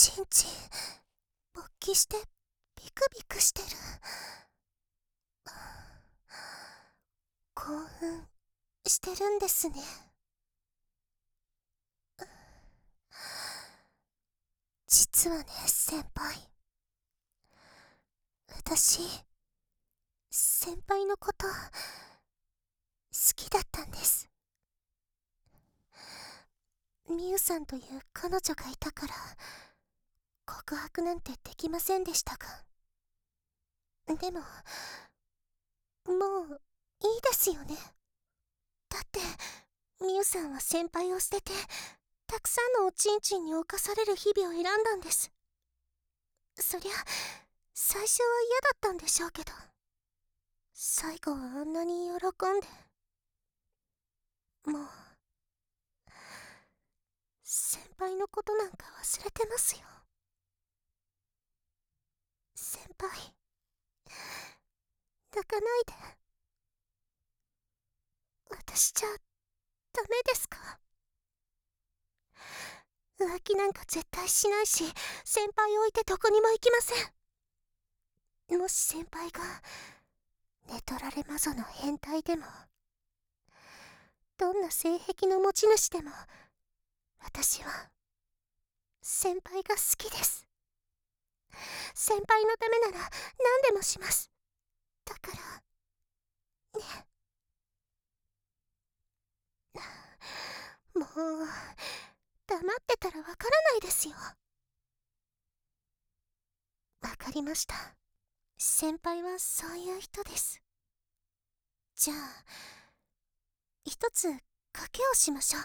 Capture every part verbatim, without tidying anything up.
ちんちん勃起してビクビクしてる。興奮してるんですね。実はね、先輩、私先輩のこと好きだったんです。みゆさんという彼女がいたから告白なんてできませんでしたが、でももういいですよね。だってみゆさんは先輩を捨ててたくさんのおちんちんに侵される日々を選んだんです。そりゃ最初は嫌だったんでしょうけど、最後はあんなに喜んで、もう先輩のことなんか忘れてますよ。先輩、泣かないで。私じゃダメですか？浮気なんか絶対しないし、先輩を置いてどこにも行きません。もし先輩が寝取られ魔女の変態でも、どんな性癖の持ち主でも、私は先輩が好きです。先輩のためなら何でもします。だからね。もう黙ってたらわからないですよ。わかりました。先輩はそういう人です。じゃあ一つ賭けをしましょう。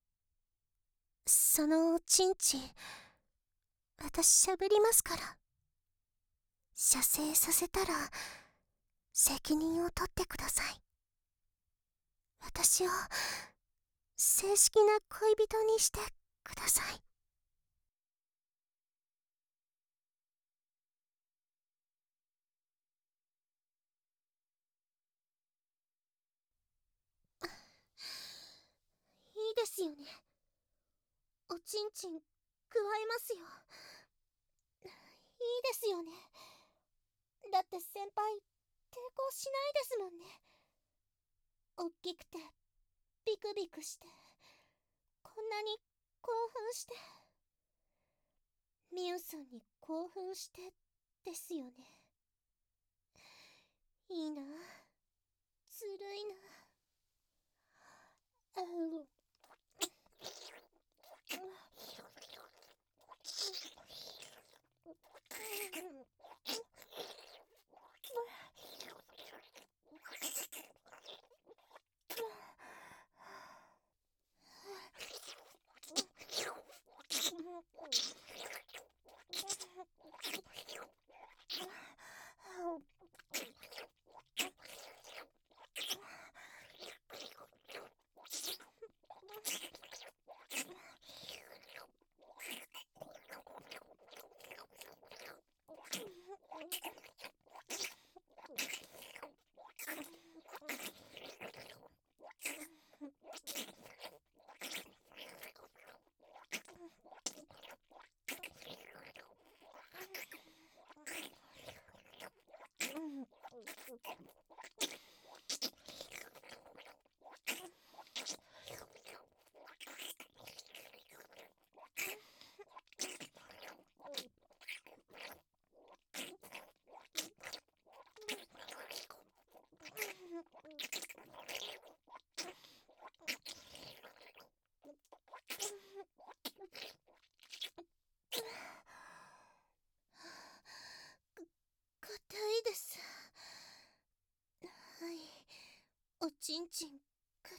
そのおちんちん、私しゃぶりますから。射精させたら責任を取ってください。私を正式な恋人にしてください。いいですよね。おちんちん加えますよ。いいですよね。だって先輩抵抗しないですもんね。おっきくてビクビクして、こんなに興奮して、みゆさんに興奮してですよね。いいな、ずるいな。あう硬いです。はい、おちんちん硬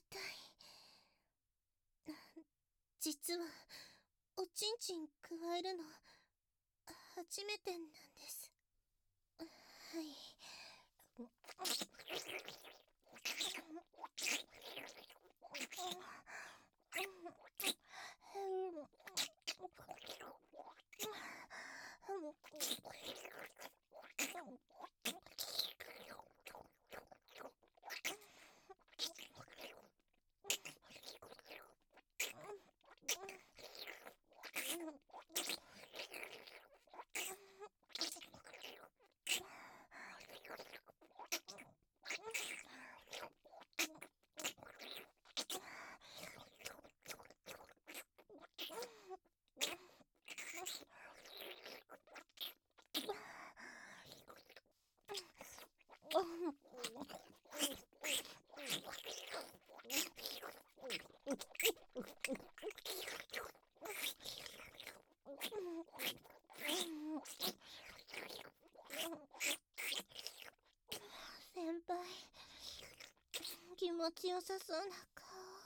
い。実はおちんちん加えるの初めてなんです。はい。 持ちよさそうな顔。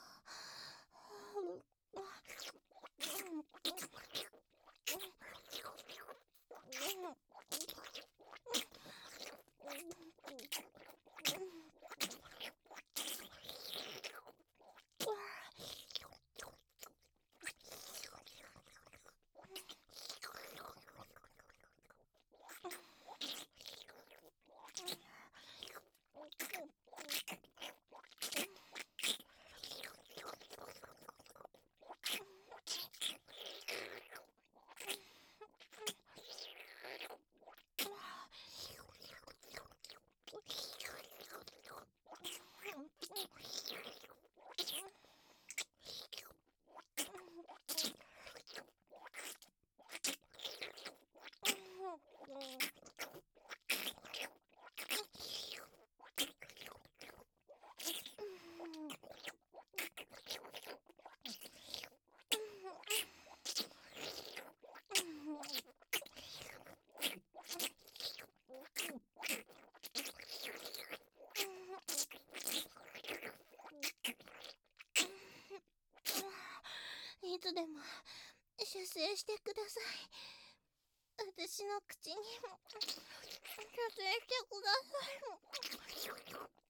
いつでも出征してください。私の口にも出征してください。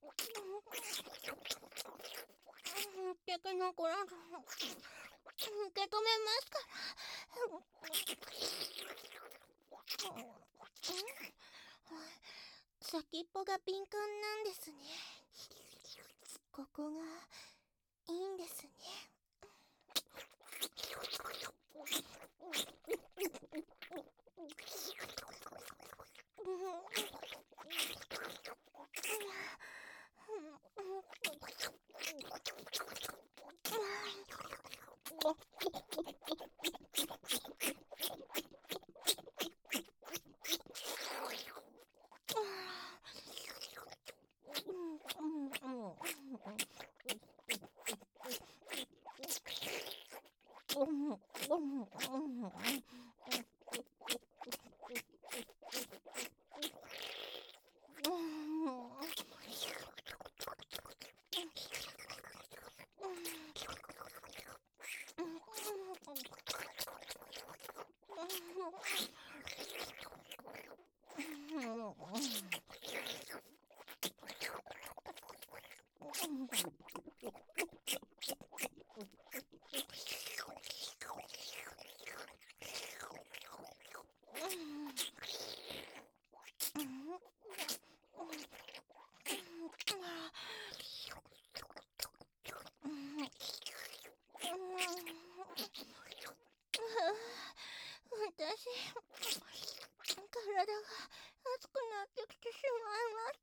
敵の子らと受け止めますから。先っぽが敏感なんですね。ここがいいんですね。私、体が熱くなってきてしまいました。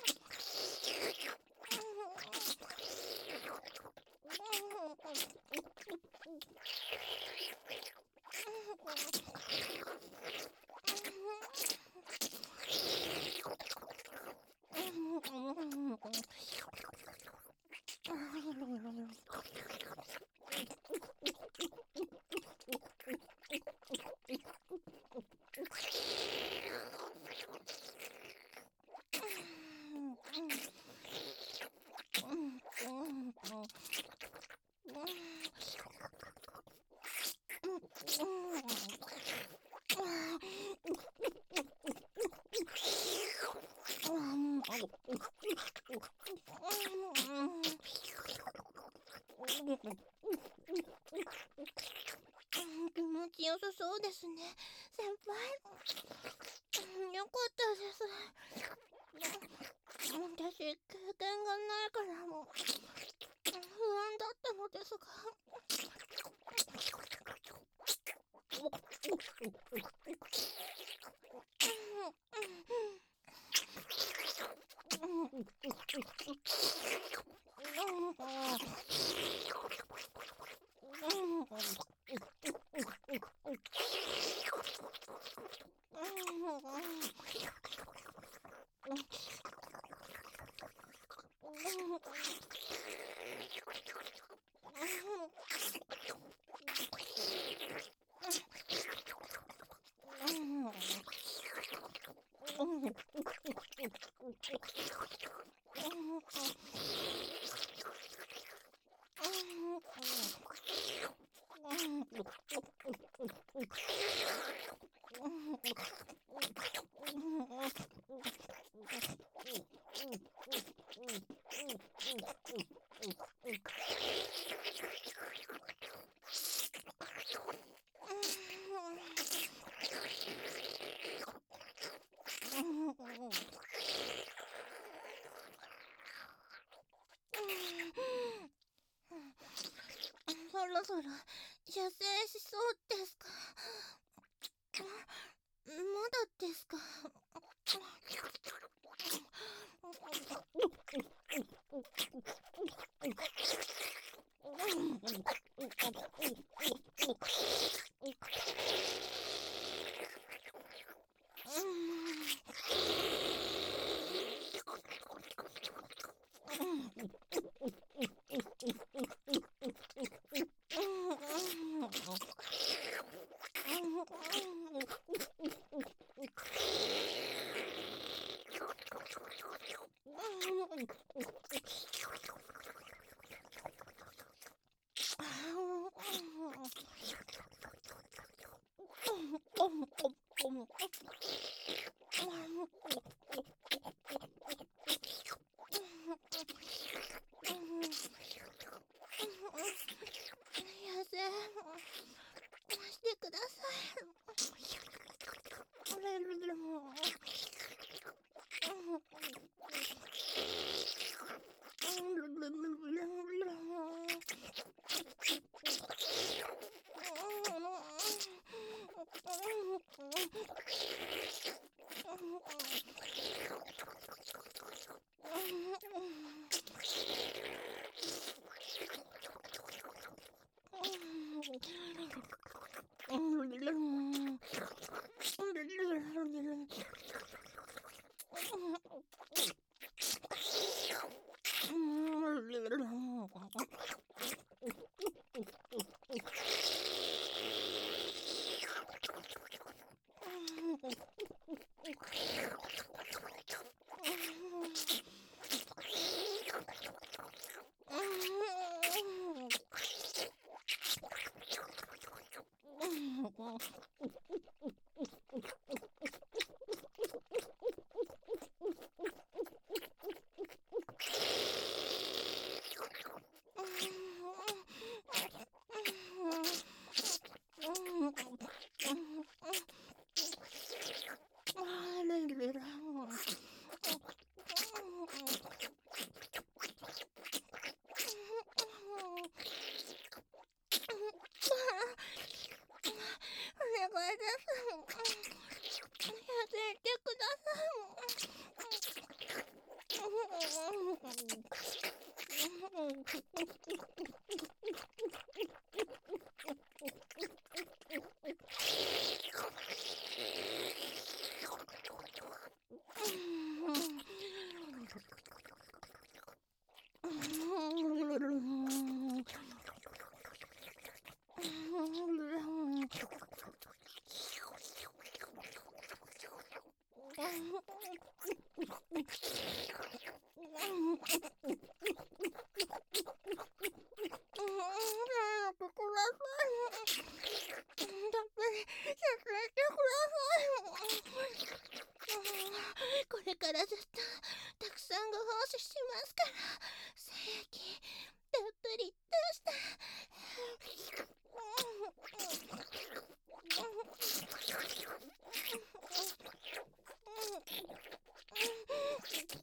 気持ちよさそうですね、先輩。よかったです。私、経験がないからもう不安だったのですが。 そろそろ射精しそうですか？まだですか？やせしてくださお願いです。やせてくだこれからずっとたくさんご奉仕しますから、精液たっぷりとして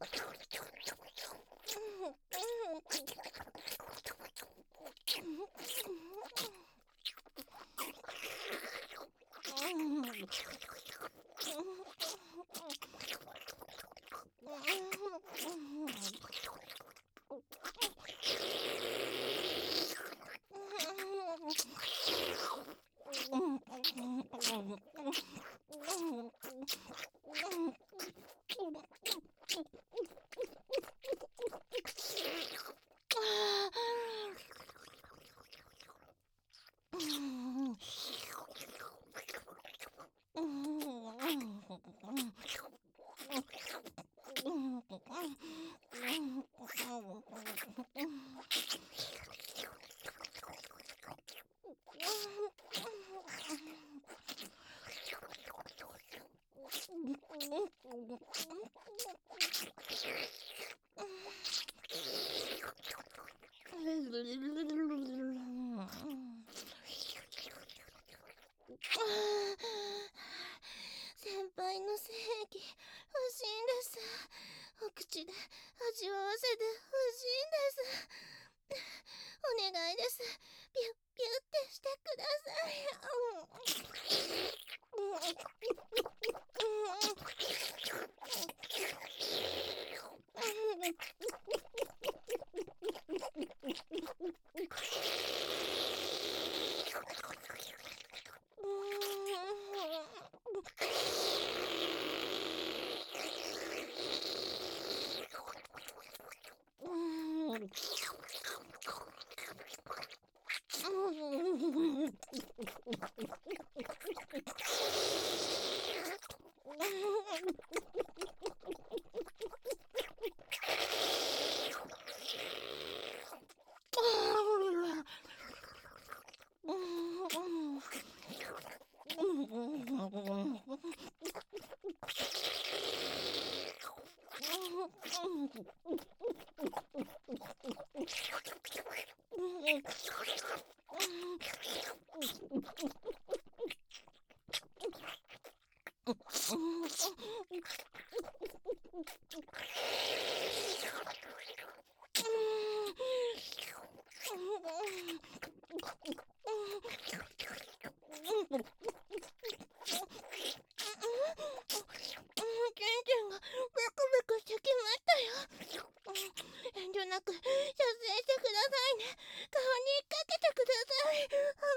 先輩の正義欲しいんです。お口で味わわせて欲しいんです。お願いです。ピュッピュッってしてください。遠慮なく射精してくださいね。顔にかけてください。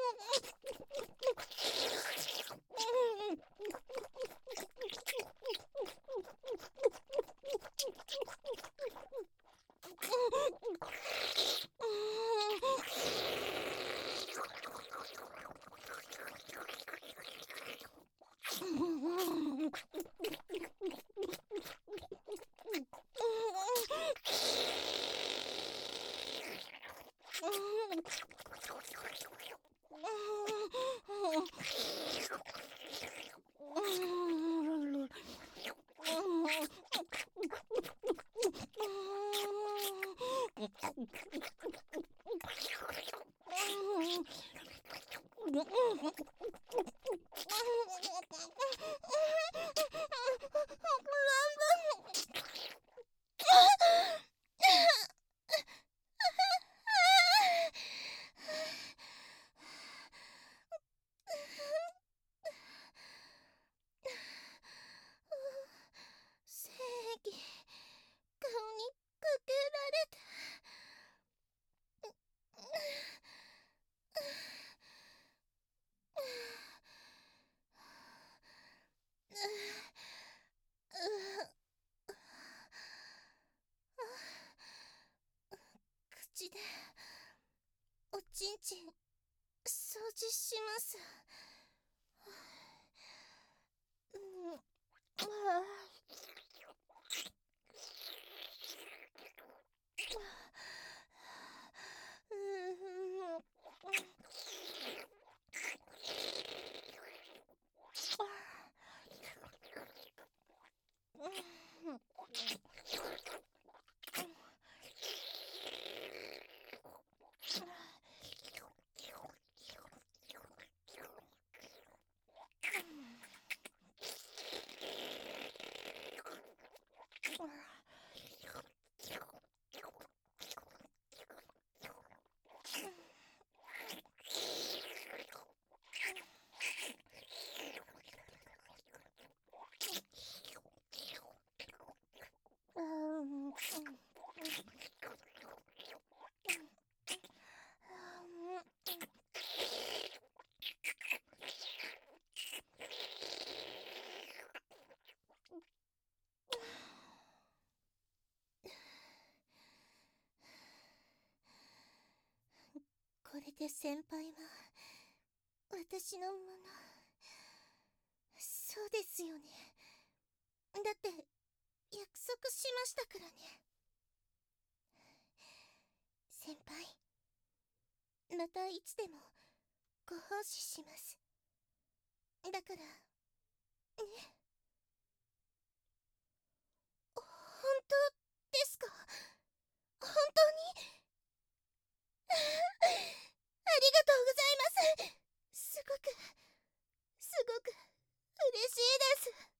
正義、顔にかけられた。口でおちんちん掃除します。うん、あこれで先輩は私のもの。そうですよね。だって約束しましたからね。先輩、またいつでもご奉仕します。だからね。本当ですか？本当に？ありがとうございます。すごくすごく嬉しいです。